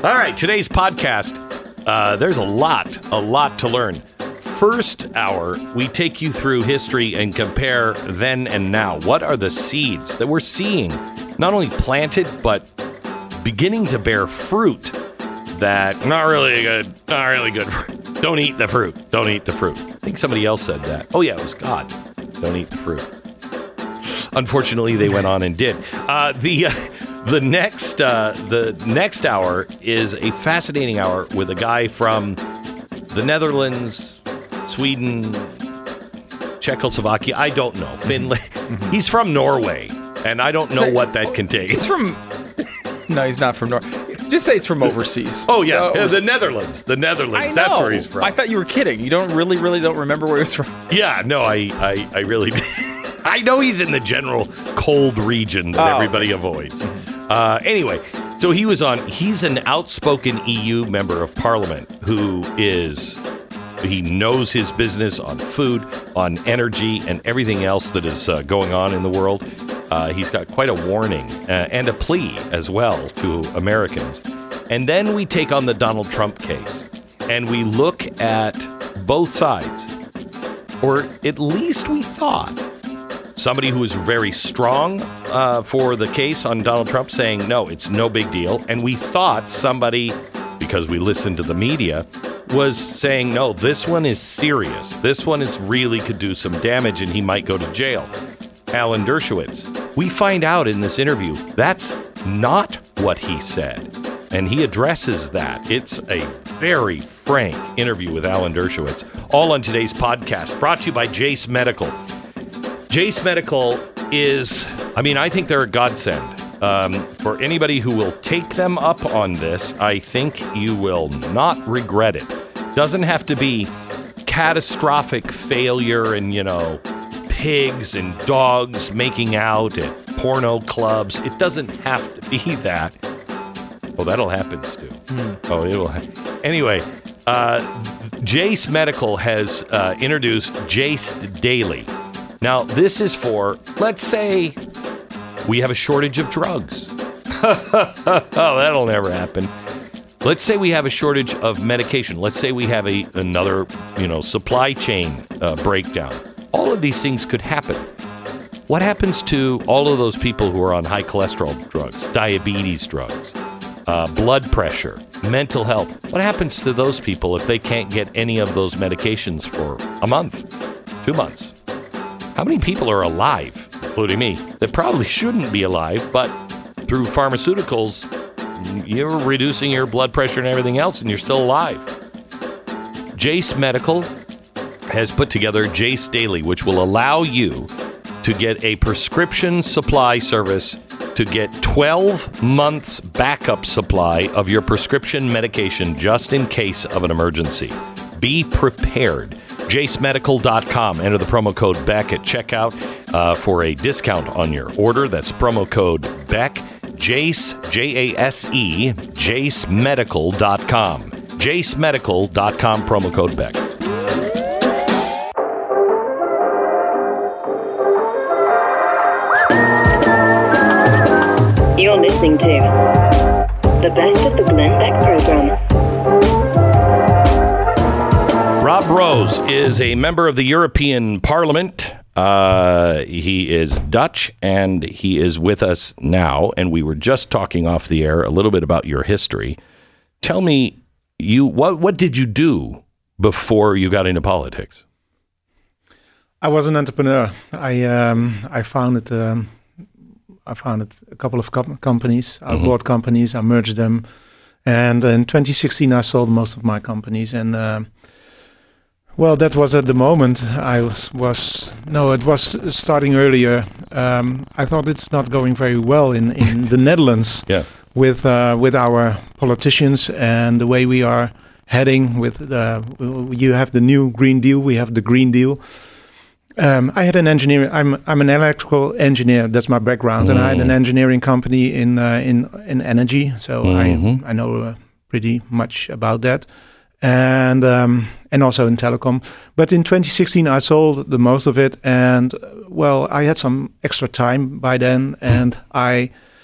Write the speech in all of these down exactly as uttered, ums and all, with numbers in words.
All right, today's podcast, uh, there's a lot, a lot to learn. First hour, we take you through history and compare then and now. What are the seeds that we're seeing, not only planted, but beginning to bear fruit that not really good, not really good. Don't eat the fruit. Don't eat the fruit. I think somebody else said that. Oh, yeah, it was God. Don't eat the fruit. Unfortunately, they went on and did. Uh, the uh, the next uh, the next hour is a fascinating hour with a guy from the Netherlands, Sweden, Czechoslovakia. I don't know. Finland. Mm-hmm. He's from Norway, and I don't know what that contains. He's from. No, he's not from Norway. Just say it's from overseas. Oh, yeah. Uh, yeah the Netherlands. The Netherlands. That's where he's from. I thought you were kidding. You don't really, really don't remember where he's from. Yeah, no, I, I, I really I know he's in the general cold region that oh, everybody okay. avoids. Uh, anyway, so he was on, he's an outspoken E U member of parliament who is, he knows his business on food, on energy, and everything else that is uh, going on in the world. Uh, he's got quite a warning uh, and a plea as well to Americans. And then we take on the Donald Trump case and we look at both sides, or at least we thought. Somebody who was very strong uh, for the case on Donald Trump saying, no, it's no big deal. And we thought somebody, because we listened to the media, was saying, no, this one is serious. This one is really could do some damage and he might go to jail. Alan Dershowitz. We find out in this interview that's not what he said. And he addresses that. It's a very frank interview with Alan Dershowitz. All on today's podcast, brought to you by Jase Medical. Jase Medical is, I mean, I think they're a godsend. Um, for anybody who will take them up on this, I think you will not regret it. Doesn't have to be catastrophic failure and, you know, pigs and dogs making out at porno clubs. It doesn't have to be that. Oh, that'll happen, Stu. Hmm. Oh, it will happen. Anyway, uh, Jase Medical has uh, introduced Jase Daily. Now, this is for, let's say, we have a shortage of drugs. Oh, that'll never happen. Let's say we have a shortage of medication. Let's say we have a another, you know, supply chain uh, breakdown. All of these things could happen. What happens to all of those people who are on high cholesterol drugs, diabetes drugs, uh, blood pressure, mental health? What happens to those people if they can't get any of those medications for a month, two months? How many people are alive, including me, that probably shouldn't be alive, but through pharmaceuticals, you're reducing your blood pressure and everything else, and you're still alive? Jase Medical has put together Jase Daily, which will allow you to get a prescription supply service to get twelve months backup supply of your prescription medication just in case of an emergency. Be prepared. Jase Medical dot com. Enter the promo code Beck at checkout uh, for a discount on your order. That's promo code Beck. Jase, J A S E, Jase Medical dot com. Jase Medical dot com, promo code Beck. You're listening to the best of the Glenn Beck program. Rob Rose is a member of the European Parliament. Uh, he is Dutch, and he is with us now. And we were just talking off the air a little bit about your history. Tell me, you what what did you do before you got into politics? I was an entrepreneur. I um, I founded um, I founded a couple of com- companies. I mm-hmm. bought companies. I merged them, and in twenty sixteen I sold most of my companies. And uh, well, that was at the moment I was, was no, it was starting earlier. Um, I thought it's not going very well in, in the Netherlands yeah. with uh, with our politicians and the way we are heading. With uh, you have the new Green Deal, we have the Green Deal. Um, I had an engineering. I'm I'm an electrical engineer. That's my background, mm. and I had an engineering company in uh, in in energy. So mm-hmm. I I know uh, pretty much about that. And um, and also in telecom. But in twenty sixteen, I sold the most of it. And, well, I had some extra time by then. And I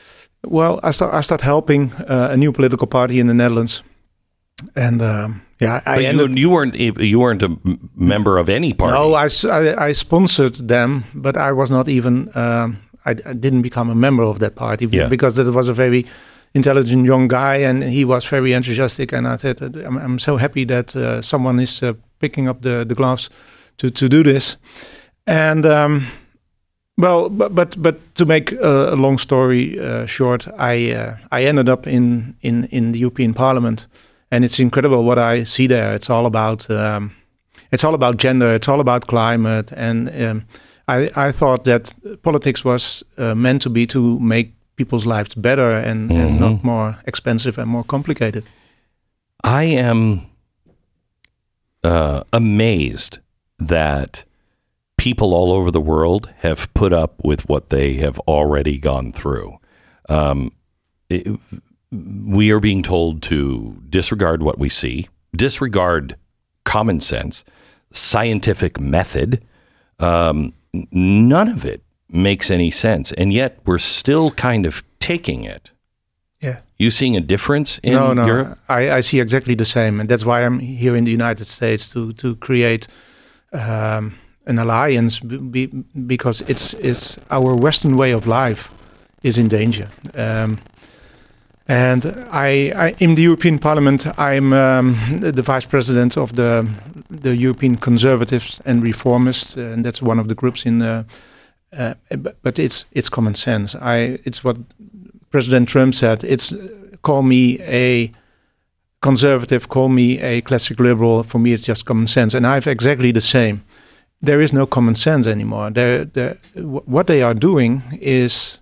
Well, I start I start helping uh, a new political party in the Netherlands, and um, yeah, I But ended, you, you weren't you weren't a m- member of any party. no, I, s- I- I sponsored them, but I was not even um, I, I didn't become a member of that party Yeah. because that was a very intelligent young guy, and he was very enthusiastic. And I said, I'm, I'm so happy that uh, someone is uh, picking up the the gloves to to do this, and. Um, Well, but but but to make a, a long story uh, short, I uh, I ended up in, in, in the European Parliament, and it's incredible what I see there. It's all about um, it's all about gender. It's all about climate, and um, I I thought that politics was uh, meant to be to make people's lives better and, Mm-hmm. and not more expensive and more complicated. I am uh, amazed that people all over the world have put up with what they have already gone through. Um, it, we are being told to disregard what we see, disregard common sense, scientific method. Um, none of it makes any sense. And yet we're still kind of taking it. Yeah. You seeing a difference in no, no, Europe? I, I see exactly the same, and that's why I'm here in the United States to to create um, an alliance, be, because it's it's our Western way of life is in danger. Um, and I, I, in the European Parliament, I'm um, the vice president of the the European Conservatives and Reformists, and that's one of the groups in. Uh, uh, but, but it's it's common sense. I it's what President Trump said. It's call me a conservative, call me a classic liberal. For me, it's just common sense, and I have exactly the same. There is no common sense anymore. They're, they're, what they are doing is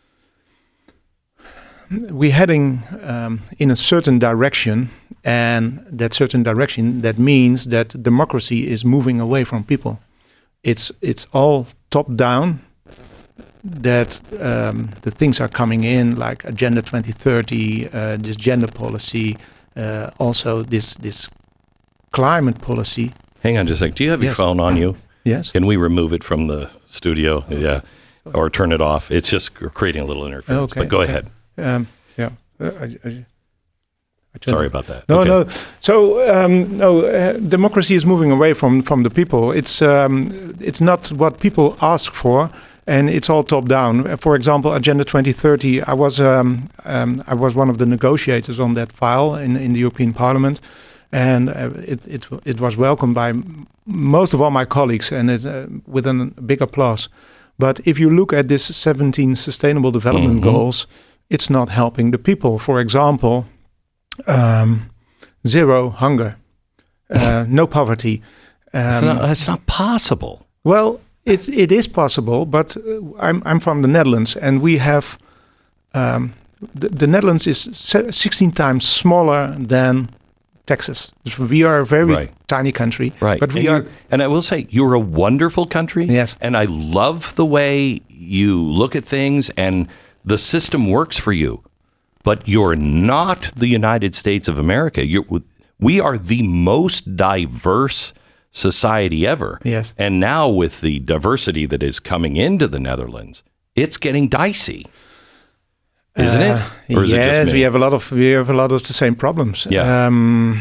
we're heading um, in a certain direction, and that certain direction, that means that democracy is moving away from people. It's it's all top down. That um, the things are coming in, like Agenda twenty thirty, uh, this gender policy, uh, also this this climate policy. Hang on just a sec. Do you have Yes. your phone on you? Yes. Can we remove it from the studio? Yeah. Or turn it off? It's just creating a little interference. Okay, But go okay. ahead. Um, yeah. Uh, I, I, I turned Sorry it- about that. No, Okay. no. So um, no, uh, democracy is moving away from from the people. It's um, it's not what people ask for, and it's all top down. Uh, For example, Agenda twenty thirty. I was um, um, I was one of the negotiators on that file in in the European Parliament, and uh, it it it was welcomed by m- most of all my colleagues, and it, uh, with a big applause. But if you look at this seventeen Sustainable Development Mhm. Goals, it's not helping the people. For example. Um, zero hunger, uh, no poverty. Um, That's not, that's not possible. well, it it is possible, but uh, I'm I'm from the Netherlands, and we have um, the, the Netherlands is se- sixteen times smaller than Texas. So we are a very Right. tiny country, Right. But we and are. you're- And I will say, you're a wonderful country. Yes. And I love the way you look at things and the system works for you. But you're not the United States of America. You're, we are the most diverse society ever. Yes. And now with the diversity that is coming into the Netherlands, it's getting dicey. Isn't it? Or is yes, it just me? we have a lot of we have a lot of the same problems. Yeah. Um,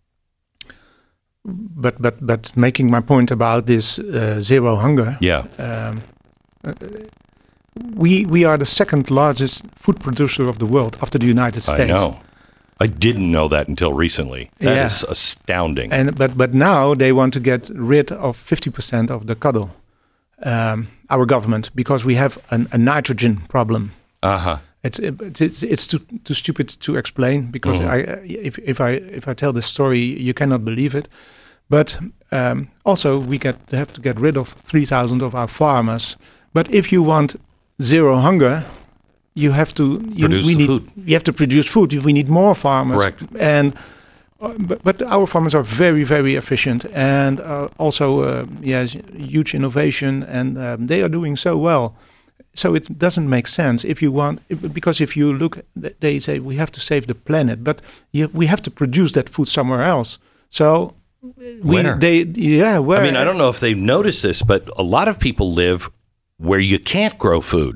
but but but making my point about this uh, zero hunger. Yeah. Um, uh, we we are the second largest food producer of the world after the United States. I know. I didn't know that until recently. That is Yeah. astounding. And but but now they want to get rid of fifty percent of the cattle. Um, our government, because we have an, a nitrogen problem. Uh-huh. It's it's it's too too stupid to explain, because Mhm. I if if I if I tell this story, you cannot believe it. But um, also we get have to get rid of three thousand of our farmers. But if you want zero hunger, you have to you, Produce we the need, food. You have to produce food. We need more farmers. Correct. And uh, but, but our farmers are very very efficient, and uh, also uh, yes, huge innovation, and um, they are doing so well. So it doesn't make sense if you want, because if you look, they say we have to save the planet, but you, we have to produce that food somewhere else. So we, Where? they, yeah, where? I mean, I don't know if they've noticed this, but a lot of people live where you can't grow food.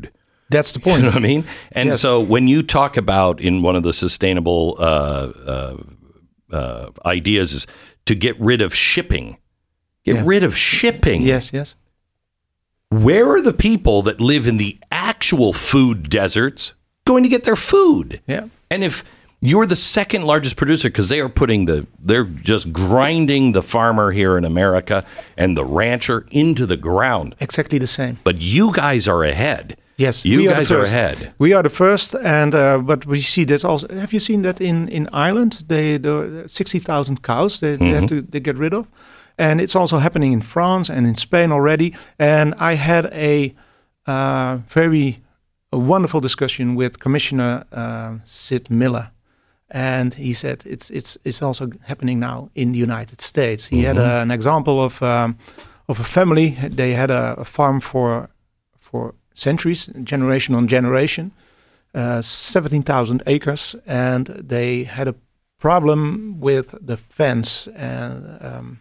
That's the point. You know what I mean? And Yes. so when you talk about in one of the sustainable uh, uh, uh, ideas is to get rid of shipping, get Yeah. rid of shipping. Yes, yes. Where are the people that live in the actual food deserts going to get their food? Yeah. And if you're the second largest producer, because they are putting the, they're just grinding the farmer here in America and the rancher into the ground. Exactly the same. But you guys are ahead. Yes, You we are the guys are first. ahead. We are the first, and uh, but we see that also. Have you seen that in in Ireland? They the sixty thousand cows they, they have to they get rid of, and it's also happening in France and in Spain already. And I had a uh, very a wonderful discussion with Commissioner uh, Sid Miller, and he said it's it's it's also happening now in the United States. He had uh, an example of um, of a family. They had a, a farm for for centuries, generation on generation, uh, seventeen thousand acres, and they had a problem with the fence, and um,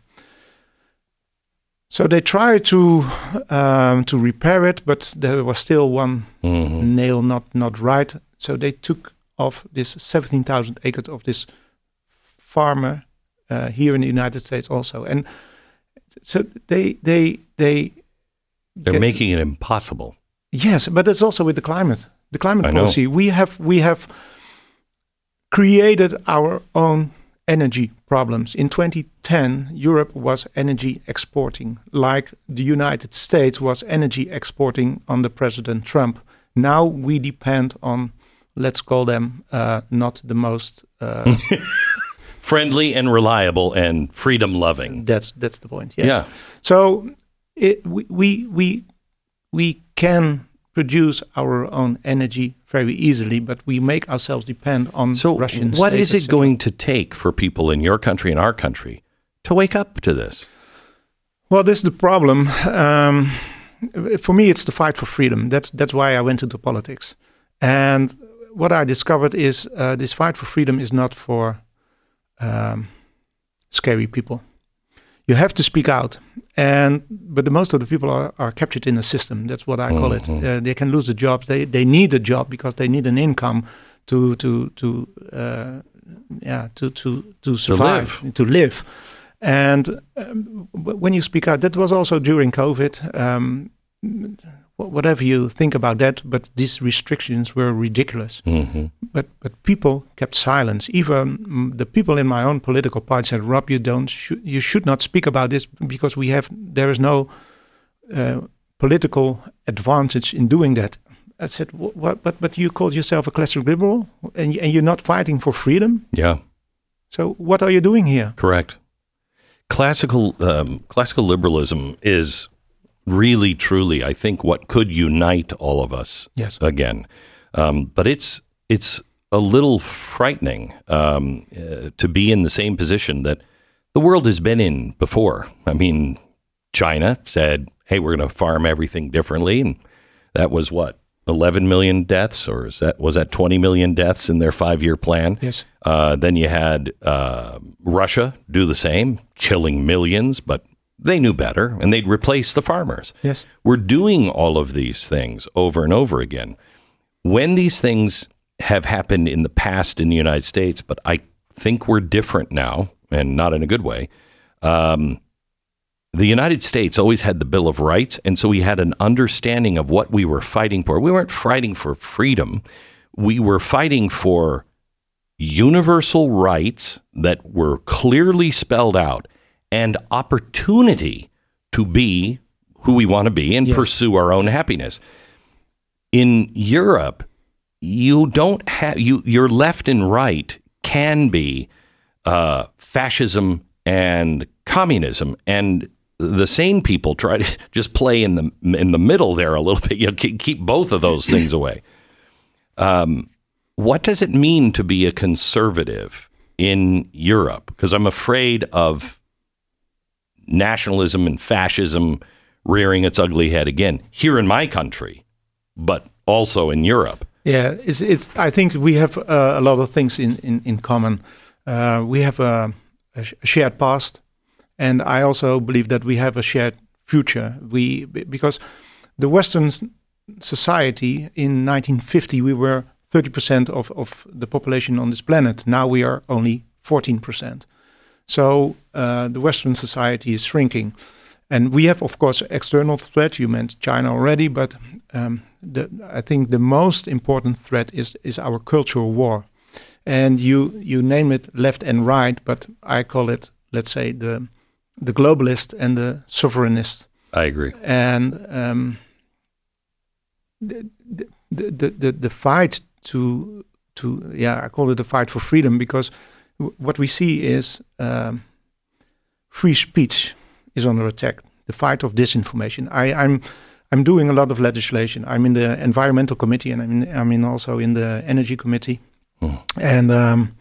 so they tried to um, to repair it, but there was still one Mm-hmm. nail not not right. So they took off this seventeen thousand acres of this farmer uh, here in the United States also, and so they they they They're get- making it impossible. Yes, but it's also with the climate. The climate I know. policy. We have we have created our own energy problems. In twenty ten, Europe was energy exporting, like the United States was energy exporting under President Trump. Now we depend on, let's call them, uh, not the most. Uh, Friendly and reliable and freedom loving. that's that's the point. Yes. Yeah. So it, we we we we can produce our own energy very easily, but we make ourselves depend on So Russian. what state, is et it cetera. going to take for people in your country and our country to wake up to this? Well, this is the problem. Um, for me, it's the fight for freedom. That's that's why I went into politics. And what I discovered is uh, this fight for freedom is not for um, scary people. You have to speak out, and but the most of the people are, are captured in a system. That's what I call it. Uh, they can lose the jobs. They they need a job because they need an income to to to uh, yeah to to to survive live. to live. And um, w- when you speak out, that was also during COVID. Um, wh- whatever you think about that, but these restrictions were ridiculous. Mm-hmm. But but people kept silence. Even mm, the people in my own political party said, "Rob, you don't. Sh- you should not speak about this because we have. There is no uh, political advantage in doing that." I said, "Wh- "What? But but you call yourself a classic liberal, and y- and you're not fighting for freedom. Yeah, So what are you doing here?" correct. Classical um, classical liberalism is really, truly, I think, what could unite all of us Yes. again. Um, but it's it's a little frightening um, uh, to be in the same position that the world has been in before. I mean, China said, "Hey, we're going to farm everything differently," and that was what eleven million deaths, or is that was that twenty million deaths in their five-year plan? Yes. Uh, then you had uh, Russia do the same, killing millions, but they knew better, and they'd replace the farmers. Yes. We're doing all of these things over and over again. When these things have happened in the past in the United States, but I think we're different now, and not in a good way. Um, the United States always had the Bill of Rights, and so we had an understanding of what we were fighting for. We weren't fighting for freedom. We were fighting for universal rights that were clearly spelled out and opportunity to be who we want to be and Yes. pursue our own happiness. In Europe, you don't have you your left and right can be uh, fascism and communism, and the sane people try to just play in the in the middle there a little bit. You know, keep, keep both of those things away. Um, what does it mean to be a conservative in Europe? Because I'm afraid of nationalism and fascism rearing its ugly head again here in my country, but also in Europe. Yeah, it's it's. I think we have uh, a lot of things in in in common. Uh, we have a, a sh- shared past, and I also believe that we have a shared future. We be- because the Westerns society, in nineteen fifty, we were thirty percent of, of the population on this planet. Now we are only fourteen percent. So uh, the Western society is shrinking. And we have, of course, external threat. You mentioned China already, but um, the, I think the most important threat is, is our cultural war. And you, you name it left and right, but I call it, let's say, the the globalist and the sovereignist. I agree. And um, the, the, the, the, the fight to, to, yeah, I call it the fight for freedom, because w- what we see is um, free speech is under attack. The fight of disinformation. I, I'm I'm doing a lot of legislation. I'm in the environmental committee, and I'm in, I'm in also in the energy committee. Oh. And um,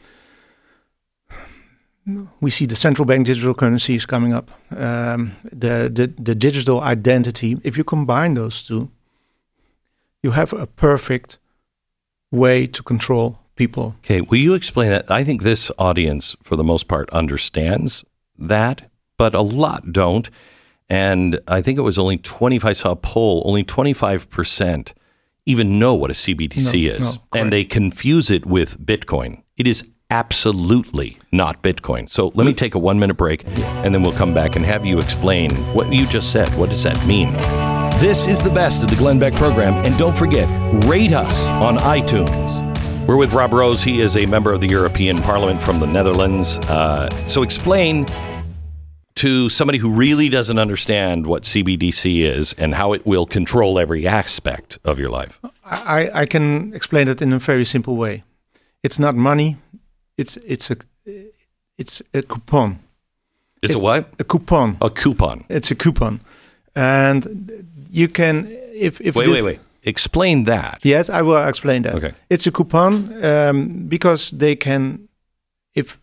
we see the central bank digital currencies coming up. Um, the, the the digital identity. If you combine those two, you have a perfect way to control people. Okay, will you explain that? I think this audience, for the most part, understands that, but a lot don't. And I think it was only twenty-five, I saw a poll, only twenty-five percent even know what a C B D C no, is. No, and they confuse it with Bitcoin. It is absolutely not Bitcoin. So let me take a one minute break, and then we'll come back and have you explain what you just said. What does that mean? This is the best of the Glenn Beck program. And don't forget, rate us on iTunes. We're with Rob Rose. He is a member of the European Parliament from the Netherlands. Uh, so explain to somebody who really doesn't understand what C B D C is and how it will control every aspect of your life. I, I can explain it in a very simple way. It's not money. It's it's a it's a coupon. It's it, a what? A coupon. A coupon. It's a coupon, and you can if if wait this, wait wait. Explain that. Yes, I will explain that. Okay. It's a coupon um, because they can if.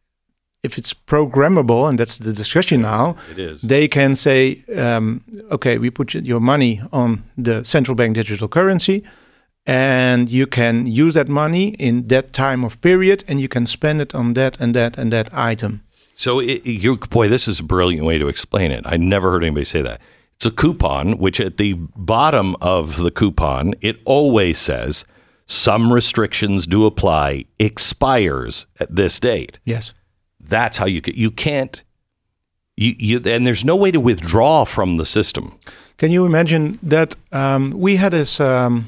If it's programmable, and that's the discussion now, it is. They can say, um, okay, we put your money on the central bank digital currency, and you can use that money in that time of period, and you can spend it on that and that and that item. So, it, you, boy, this is a brilliant way to explain it. I never heard anybody say that. It's a coupon, which at the bottom of the coupon, it always says, some restrictions do apply, expires at this date. Yes. That's how you you can't you, you and there's no way to withdraw from the system. Can you imagine that um, we had this um,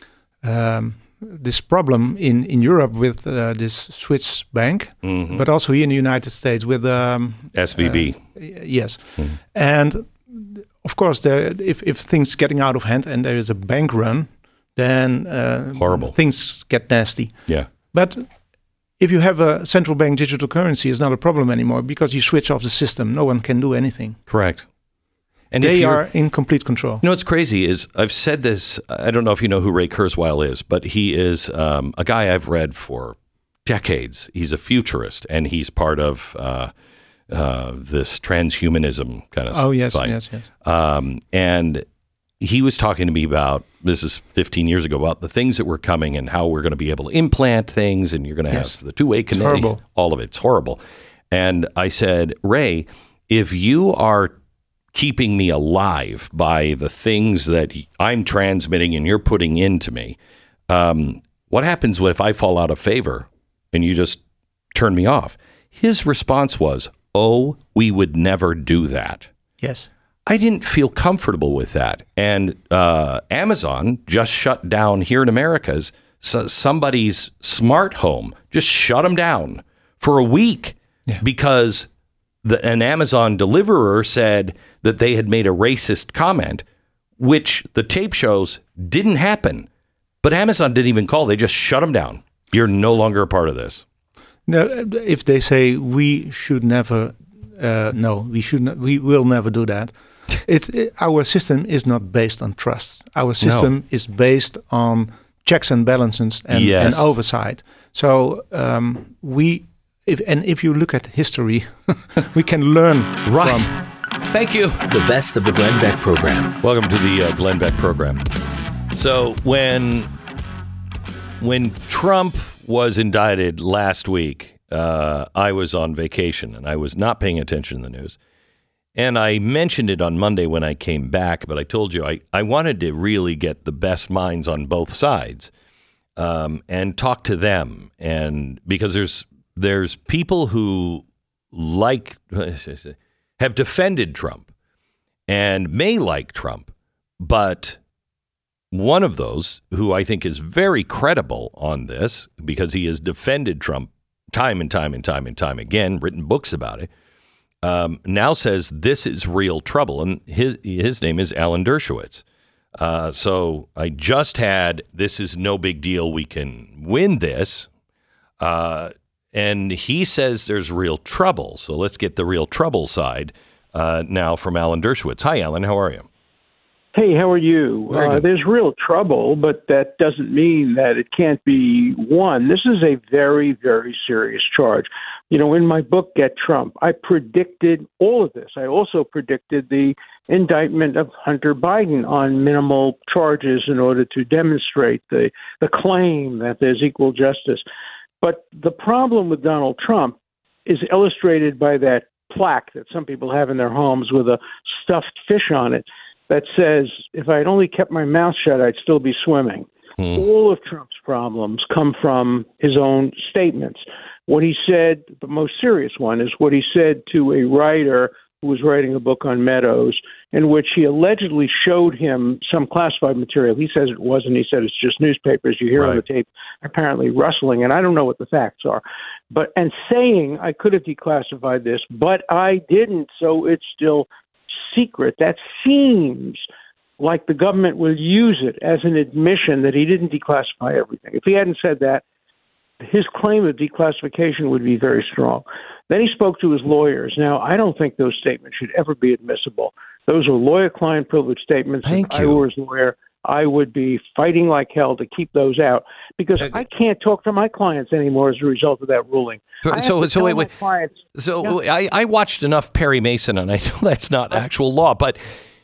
um, this problem in, in Europe with uh, this Swiss bank, mm-hmm. but also here in the United States with um, S V B. Uh, yes, mm-hmm. And of course, there, if if things getting out of hand and there is a bank run, then uh, horrible things get nasty. Yeah, but if you have a central bank digital currency, it's not a problem anymore because you switch off the system. No one can do anything. Correct. And they if are in complete control. You know what's crazy is I've said this. I don't know if you know who Ray Kurzweil is, but he is um, a guy I've read for decades. He's a futurist, and he's part of uh, uh, this transhumanism kind of oh yes, fight. yes, yes. Um, and he was talking to me about, this is fifteen years ago, about the things that were coming and how we're going to be able to implant things, and you're going to yes. have the two-way connection. All of it's horrible. And I said, Ray, if you are keeping me alive by the things that I'm transmitting and you're putting into me, um, what happens if I fall out of favor and you just turn me off? His response was, oh, we would never do that. Yes. I didn't feel comfortable with that. And uh, Amazon just shut down here in America's so somebody's smart home, just shut them down for a week yeah. because the, an Amazon deliverer said that they had made a racist comment, which the tape shows didn't happen. But Amazon didn't even call. They just shut them down. You're no longer a part of this. No, if they say we should never, uh, no, we should not, we will never do that. It's it, our system is not based on trust. Our system no. is based on checks and balances and, yes. and oversight. So um, we, if and if you look at history, we can learn right. from. Thank you. The best of the Glenn Beck program. Welcome to the uh, Glenn Beck program. So when when Trump was indicted last week, uh, I was on vacation and I was not paying attention to the news. And I mentioned it on Monday when I came back, but I told you I, I wanted to really get the best minds on both sides um, and talk to them. And because there's there's people who like have defended Trump and may like Trump, but one of those who I think is very credible on this because he has defended Trump time and time and time and time again, written books about it, Um, now says this is real trouble, and his his name is Alan Dershowitz. Uh, so I just had this is no big deal. We can win this, uh, and he says there's real trouble. So let's get the real trouble side uh, now from Alan Dershowitz. Hi, Alan. How are you? Hey, how are you? Uh, there's real trouble, but that doesn't mean that it can't be won. This is a very, very serious charge. You know, in my book, Get Trump, I predicted all of this. I also predicted the indictment of Hunter Biden on minimal charges in order to demonstrate the, the claim that there's equal justice. But the problem with Donald Trump is illustrated by that plaque that some people have in their homes with a stuffed fish on it that says, if I had only kept my mouth shut, I'd still be swimming. Hmm. All of Trump's problems come from his own statements. What he said, the most serious one, is what he said to a writer who was writing a book on Meadows, in which he allegedly showed him some classified material. He says it wasn't. He said it's just newspapers. You hear right on the tape apparently rustling, and I don't know what the facts are. But and saying, I could have declassified this, but I didn't, so it's still secret. That seems like the government will use it as an admission that he didn't declassify everything. If he hadn't said that, his claim of declassification would be very strong. Then he spoke to his lawyers. Now, I don't think those statements should ever be admissible. Those are lawyer-client privilege statements. Thank if you. I were his lawyer, I would be fighting like hell to keep those out because uh, I can't talk to my clients anymore as a result of that ruling. So, so, so wait, wait. Clients, so yeah. I, I watched enough Perry Mason, and I know that's not actual law, but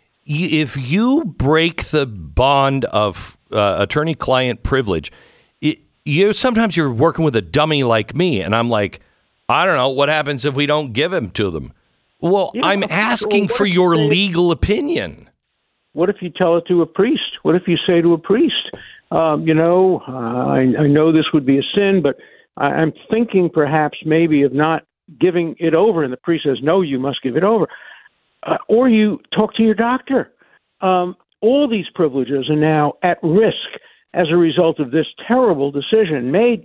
if you break the bond of uh, attorney-client privilege, it, you sometimes you're working with a dummy like me, and I'm like, I don't know, what happens if we don't give him to them? Well, you know, I'm asking well, for your say, legal opinion. What if you tell it to a priest? What if you say to a priest, um, you know, uh, I, I know this would be a sin, but I, I'm thinking perhaps maybe of not giving it over. And the priest says, no, you must give it over. Uh, or you talk to your doctor. Um, all these privileges are now at risk as a result of this terrible decision made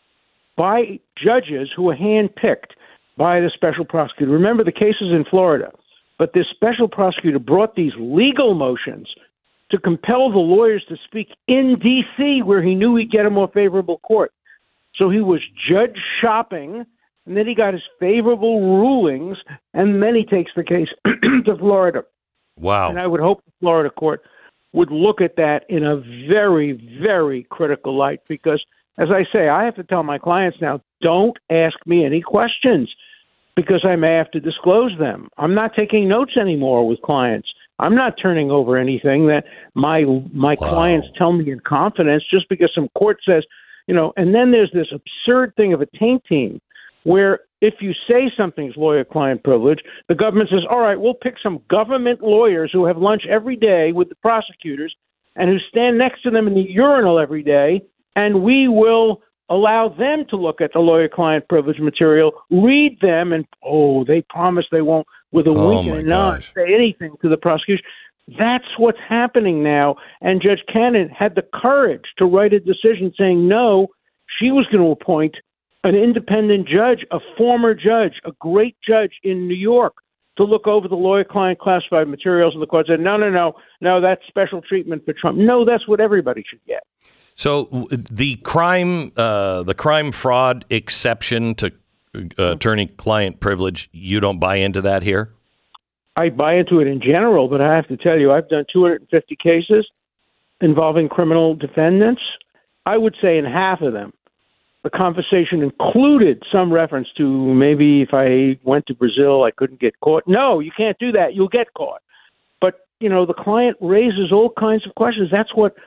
by judges who were handpicked by the special prosecutor. Remember the cases in Florida. But this special prosecutor brought these legal motions to compel the lawyers to speak in D C, where he knew he'd get a more favorable court. So he was judge shopping, and then he got his favorable rulings, and then he takes the case to Florida. Wow. And I would hope the Florida court would look at that in a very, very critical light, because, as I say, I have to tell my clients now, don't ask me any questions, because I may have to disclose them. I'm not taking notes anymore with clients. I'm not turning over anything that my my wow. clients tell me in confidence just because some court says, you know, and then there's this absurd thing of a taint team where if you say something's lawyer-client privilege, the government says, all right, we'll pick some government lawyers who have lunch every day with the prosecutors and who stand next to them in the urinal every day, and we will allow them to look at the lawyer-client privilege material, read them, and, oh, they promise they won't, with a oh wink and a nod, say anything to the prosecution. That's what's happening now. And Judge Cannon had the courage to write a decision saying, no, she was going to appoint an independent judge, a former judge, a great judge in New York, to look over the lawyer-client classified materials. And the court said, no, no, no, no, that's special treatment for Trump. No, that's what everybody should get. So the crime, uh, the crime fraud exception to uh, attorney-client privilege, you don't buy into that here? I buy into it in general, but I have to tell you, I've done two hundred fifty cases involving criminal defendants. I would say in half of them, the conversation included some reference to maybe if I went to Brazil, I couldn't get caught. No, you can't do that. You'll get caught. But, you know, the client raises all kinds of questions. That's what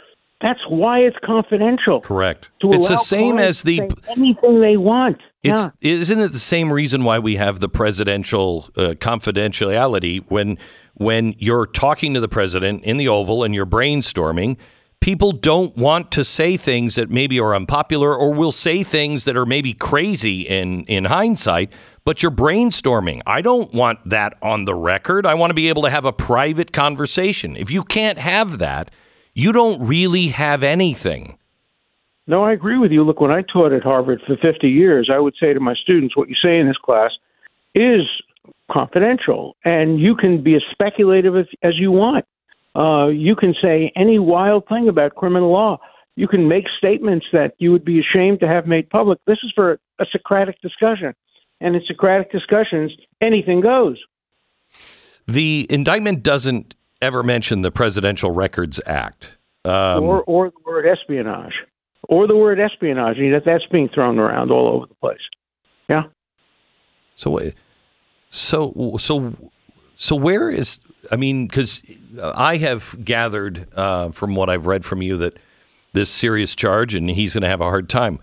That's why it's confidential. Correct. To It's the allow same clients as the to say anything they want. It's Yeah. isn't it the same reason why we have the presidential uh, confidentiality when when you're talking to the president in the Oval and you're brainstorming, people don't want to say things that maybe are unpopular or will say things that are maybe crazy in in hindsight, but you're brainstorming. I don't want that on the record. I want to be able to have a private conversation. If you can't have that, you don't really have anything. No, I agree with you. Look, when I taught at Harvard for fifty years, I would say to my students, what you say in this class is confidential, and you can be as speculative as, as you want. Uh, you can say any wild thing about criminal law. You can make statements that you would be ashamed to have made public. This is for a Socratic discussion, and in Socratic discussions, anything goes. The indictment doesn't ever mention the Presidential Records Act. Um, or, or the word espionage. Or the word espionage. That that's being thrown around all over the place. Yeah. So, so, so, so where is, I mean, because I have gathered uh, from what I've read from you that this serious charge and he's going to have a hard time.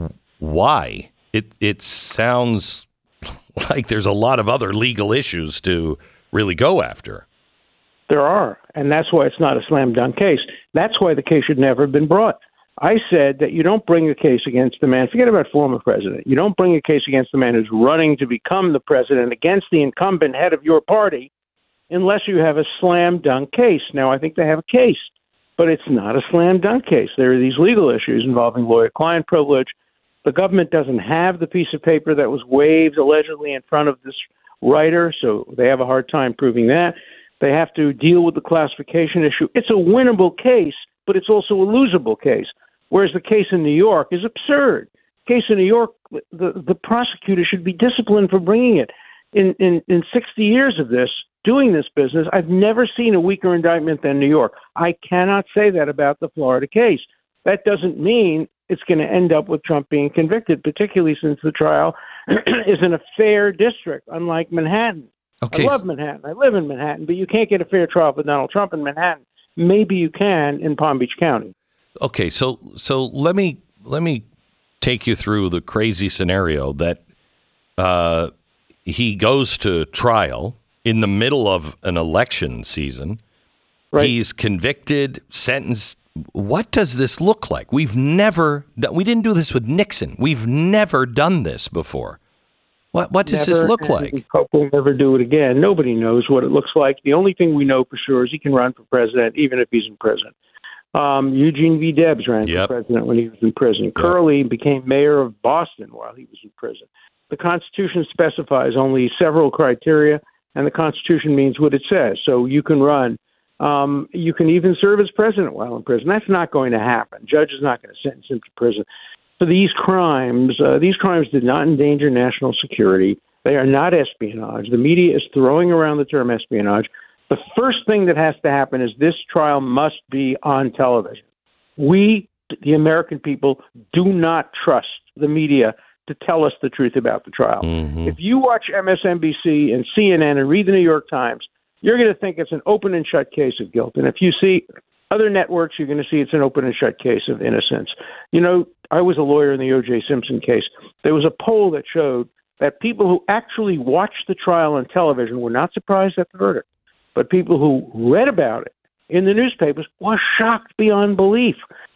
Why? It, it sounds like there's a lot of other legal issues to really go after. There are, and that's why it's not a slam dunk case. That's why the case should never have been brought. I said that you don't bring a case against the man, forget about former president, you don't bring a case against the man who's running to become the president against the incumbent head of your party unless you have a slam dunk case. Now, I think they have a case, but it's not a slam dunk case. There are these legal issues involving lawyer-client privilege. The government doesn't have the piece of paper that was waved allegedly in front of this writer, so they have a hard time proving that. They have to deal with the classification issue. It's a winnable case, but it's also a losable case, whereas the case in New York is absurd. The case in New York, the, the prosecutor should be disciplined for bringing it. In, in, in sixty years of this, doing this business, I've never seen a weaker indictment than New York. I cannot say that about the Florida case. That doesn't mean it's going to end up with Trump being convicted, particularly since the trial is in a fair district, unlike Manhattan. Okay. I love Manhattan. I live in Manhattan, but you can't get a fair trial for Donald Trump in Manhattan. Maybe you can in Palm Beach County. Okay, so so let me let me take you through the crazy scenario that uh, he goes to trial in the middle of an election season. Right. He's convicted, sentenced. What does this look like? We've never we didn't do this with Nixon. We've never done this before. What what does never, this look like? We hope we'll never do it again. Nobody knows what it looks like. The only thing we know for sure is he can run for president, even if he's in prison. Um, Eugene V. Debs ran yep. for president when he was in prison. Yep. Curley became mayor of Boston while he was in prison. The Constitution specifies only several criteria, and the Constitution means what it says. So you can run. Um, you can even serve as president while in prison. That's not going to happen. Judge is not going to sentence him to prison. For these crimes, uh, these crimes did not endanger national security. They are not espionage. The media is throwing around the term espionage. The first thing that has to happen is this trial must be on television. We, the American people, do not trust the media to tell us the truth about the trial. Mm-hmm. If you watch M S N B C and C N N and read the New York Times, you're going to think it's an open and shut case of guilt. And if you see other networks, you're going to see it's an open and shut case of innocence. You know, I was a lawyer in the O J Simpson case. There was a poll that showed that people who actually watched the trial on television were not surprised at the verdict, but people who read about it in the newspapers were shocked beyond belief.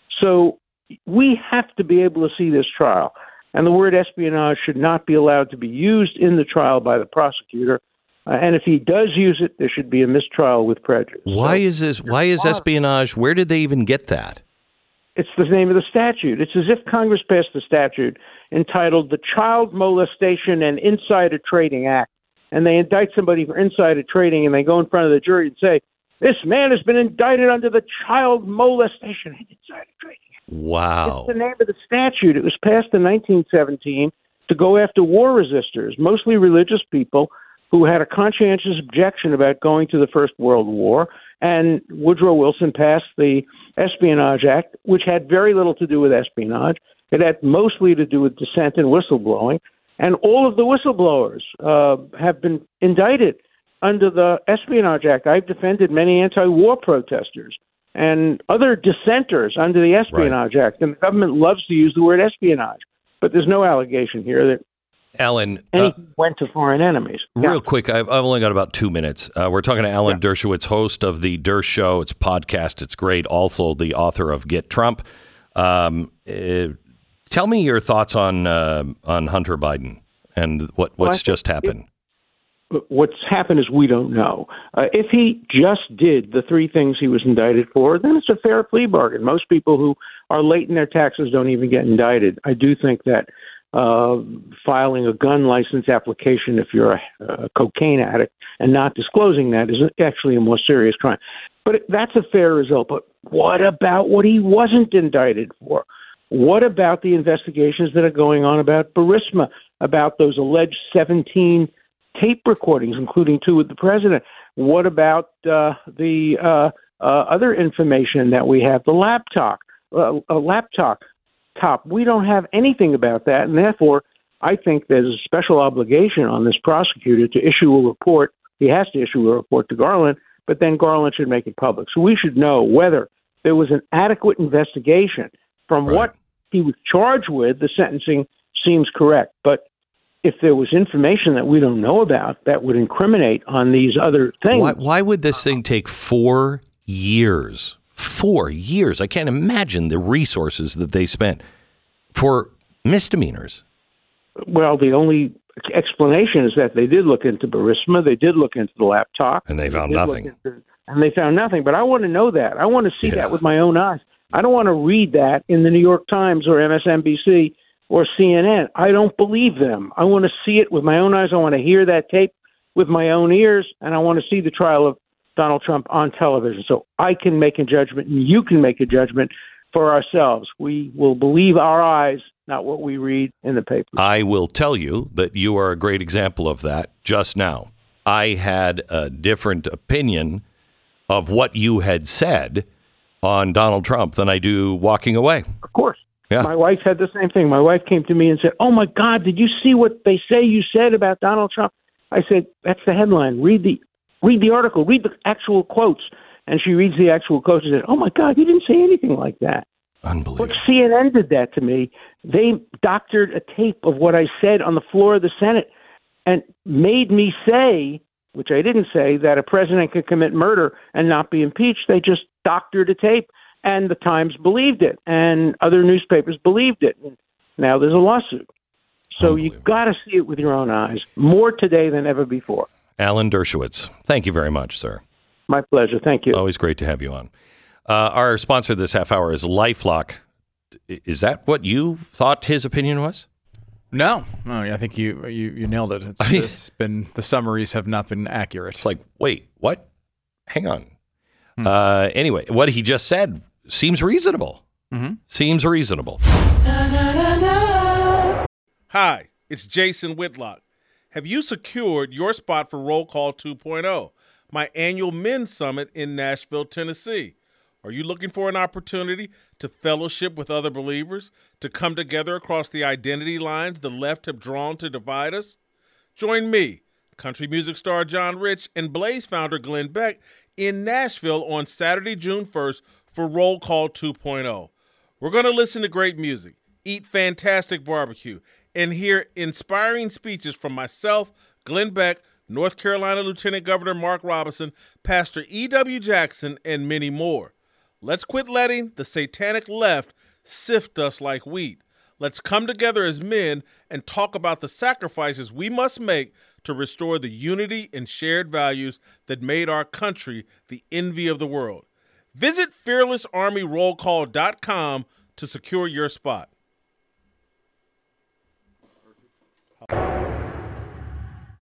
So we have to be able to see this trial. And the word espionage should not be allowed to be used in the trial by the prosecutor. Uh, and if he does use it, there should be a mistrial with prejudice. Why so, is this? Why is espionage? Where did they even get that? It's the name of the statute. It's as if Congress passed a statute entitled the Child Molestation and Insider Trading Act, and they indict somebody for insider trading, and they go in front of the jury and say, this man has been indicted under the Child Molestation and Insider Trading Act. Wow. It's the name of the statute. It was passed in nineteen seventeen to go after war resistors, mostly religious people who had a conscientious objection about going to the First World War. And Woodrow Wilson passed the Espionage Act, which had very little to do with espionage. It had mostly to do with dissent and whistleblowing. And all of the whistleblowers uh, have been indicted under the Espionage Act. I've defended many anti-war protesters and other dissenters under the Espionage right. Act. And the government loves to use the word espionage, but there's no allegation here that Alan anything uh, went to foreign enemies. Real yeah. quick, I've, I've only got about two minutes. Uh, we're talking to Alan yeah. Dershowitz, host of the Dersh Show. It's a podcast. It's great. Also, the author of Get Trump. Um, uh, tell me your thoughts on uh, on Hunter Biden and what, what's well, just happened. It, what's happened is we don't know. Uh, if he just did the three things he was indicted for, then it's a fair plea bargain. Most people who are late in their taxes don't even get indicted. I do think that Uh, filing a gun license application if you're a, a cocaine addict and not disclosing that is actually a more serious crime. But that's a fair result. But what about what he wasn't indicted for? What about the investigations that are going on about Burisma, about those alleged seventeen tape recordings, including two with the president? What about uh, the uh, uh, other information that we have, the laptop, uh, a laptop? Top. We don't have anything about that, and therefore, I think there's a special obligation on this prosecutor to issue a report. He has to issue a report to Garland, but then Garland should make it public. So we should know whether there was an adequate investigation. From right. what he was charged with, the sentencing seems correct. But if there was information that we don't know about that would incriminate on these other things. Why, why would this thing take four years? Four years. I can't imagine the resources that they spent for misdemeanors. Well, the only explanation is that they did look into Burisma, they did look into the laptop, and they found they nothing. Into, and they found nothing. But I want to know that. I want to see yeah. that with my own eyes. I don't want to read that in the New York Times or M S N B C or C N N. I don't believe them. I want to see it with my own eyes. I want to hear that tape with my own ears, and I want to see the trial of Donald Trump on television, so I can make a judgment and you can make a judgment for ourselves. We will believe our eyes, not what we read in the papers. I will tell you that you are a great example of that just now. I had a different opinion of what you had said on Donald Trump than I do walking away. Of course. Yeah. My wife had the same thing. My wife came to me and said, "Oh, my God, did you see what they say you said about Donald Trump?" I said, "That's the headline. Read the Read the article, read the actual quotes." And she reads the actual quotes and said, "Oh, my God, you didn't say anything like that." Unbelievable. But C N N did that to me. They doctored a tape of what I said on the floor of the Senate and made me say, which I didn't say, that a president could commit murder and not be impeached. They just doctored a tape, and the Times believed it, and other newspapers believed it. And now there's a lawsuit. So you've got to see it with your own eyes, more today than ever before. Alan Dershowitz, thank you very much, sir. My pleasure. Thank you. Always great to have you on. Uh, our sponsor this half hour is LifeLock. Is that what you thought his opinion was? No, no. I think you you, you nailed it. It's, I mean, it's been the summaries have not been accurate. It's like, wait, what? Hang on. Hmm. Uh, anyway, what he just said seems reasonable. Mm-hmm. Seems reasonable. Hi, it's Jason Whitlock. Have you secured your spot for Roll Call two point oh, my annual men's summit in Nashville, Tennessee? Are you looking for an opportunity to fellowship with other believers, to come together across the identity lines the left have drawn to divide us? Join me, country music star John Rich, and Blaze founder Glenn Beck in Nashville on Saturday, June first for Roll Call two point oh. We're going to listen to great music, eat fantastic barbecue, and hear inspiring speeches from myself, Glenn Beck, North Carolina Lieutenant Governor Mark Robinson, Pastor E W. Jackson, and many more. Let's quit letting the satanic left sift us like wheat. Let's come together as men and talk about the sacrifices we must make to restore the unity and shared values that made our country the envy of the world. Visit fearless army roll call dot com to secure your spot.